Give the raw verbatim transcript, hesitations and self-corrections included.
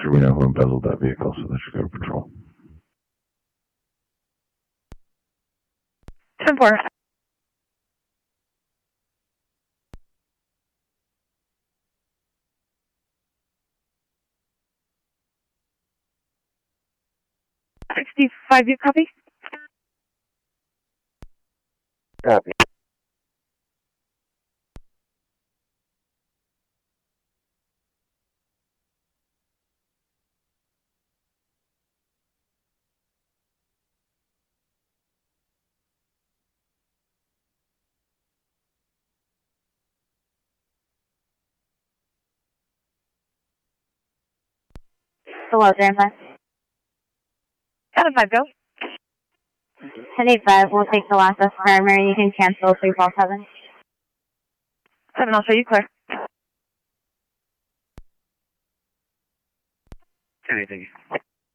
sure we know who embezzled that vehicle, so that should go to patrol. ten four. sixty-five, you copy? Copy. Hello, Grandpa. Out of five, go. ten eight five, we'll take the last of primary. You can cancel three four seven. seven, I'll show you clear. Anything.